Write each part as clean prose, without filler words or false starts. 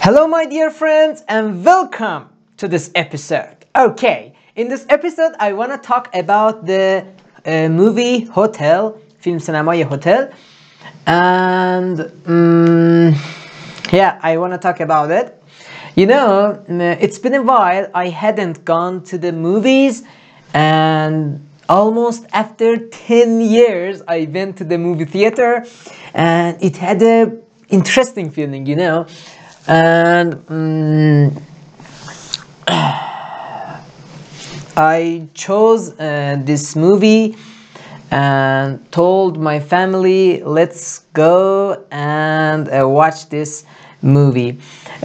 Hello, my dear friends, and welcome to this episode. Okay, in this episode, I want to talk about the movie Hotel, film sinemای Hotel, and yeah, I want to talk about it. You know, it's been a while. I hadn't gone to the movies, and almost after 10 years, I went to the movie theater, and it had a interesting feeling, and I chose this movie and told my family, let's go and watch this movie.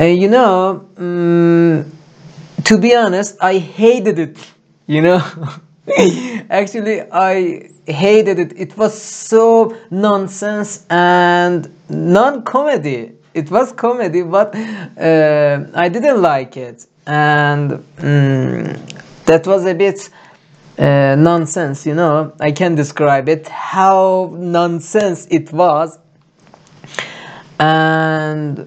To be honest, I hated it, you know. Actually, I hated it. It was so nonsense and non-comedy. It was comedy, but I didn't like it. And that was a bit nonsense, I can describe it, how nonsense it was. And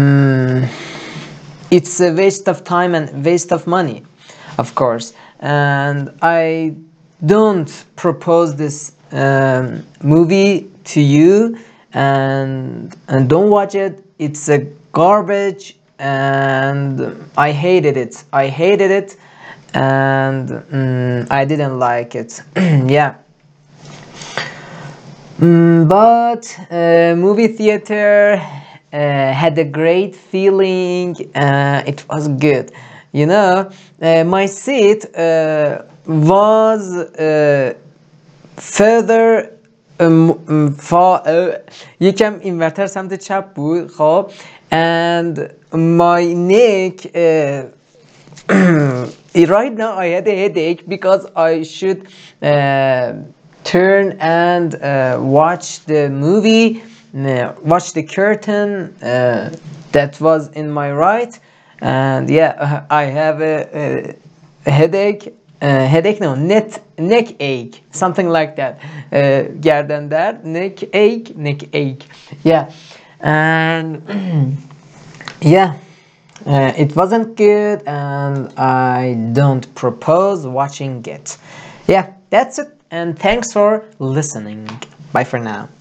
it's a waste of time and waste of money, of course. And I don't propose this movie to you, and don't watch it. It's a garbage, and I hated it. And I didn't like it. Yeah. But movie theater had a great feeling. It was good. My seat was further یکم اینورتر سمت چپ بود. خب and my neck right now I had a headache because I should turn and watch the movie, watch the curtain that was in my right. And yeah, I have a headache. No, neck ache, something like that. Gerdan dard, neck ache. Yeah, and yeah, it wasn't good, and I don't propose watching it. Yeah, that's it, and thanks for listening. Bye for now.